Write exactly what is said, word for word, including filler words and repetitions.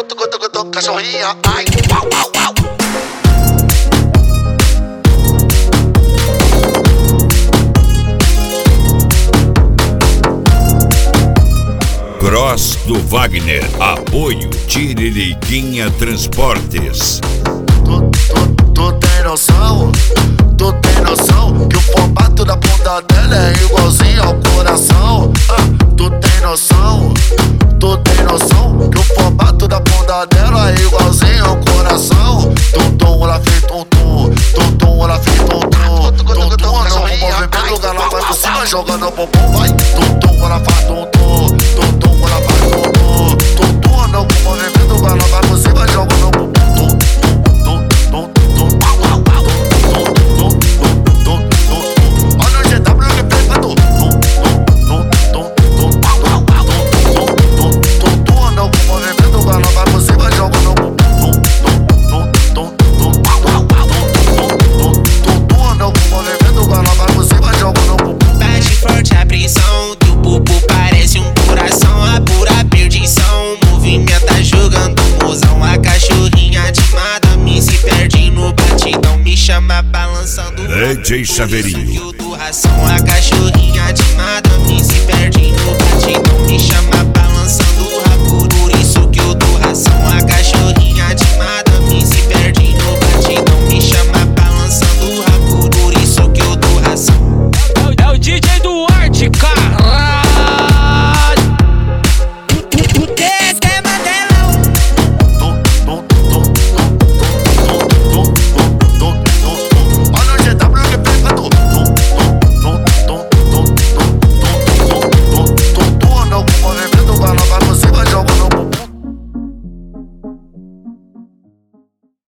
tucu, tucu, tucu, cachorrinha, ai, uau, uau, uau. Cross do Wagner, apoio Tiririquinha Transportes. Tu, tu, tu tem noção? Tu tem noção que o formato da bunda dela é igualzinho ao coração? Ah, tu tem noção? Tu tem noção que o formato da bunda dela é igualzinho ao coração? Tum tum, ela fez tum tum, tum tum, ela fez tum tum, tum tum, ela no movimento, ela vai por cima jogando o bumbum, vai. Tum tum, ela faz tum tum, tum tum, ela faz tum tum, tum tum, no movimento, ela vai por cima jogando o bumbum. D J Chaveirinho. A cachorrinha de madame se perde no batidão, me chama pra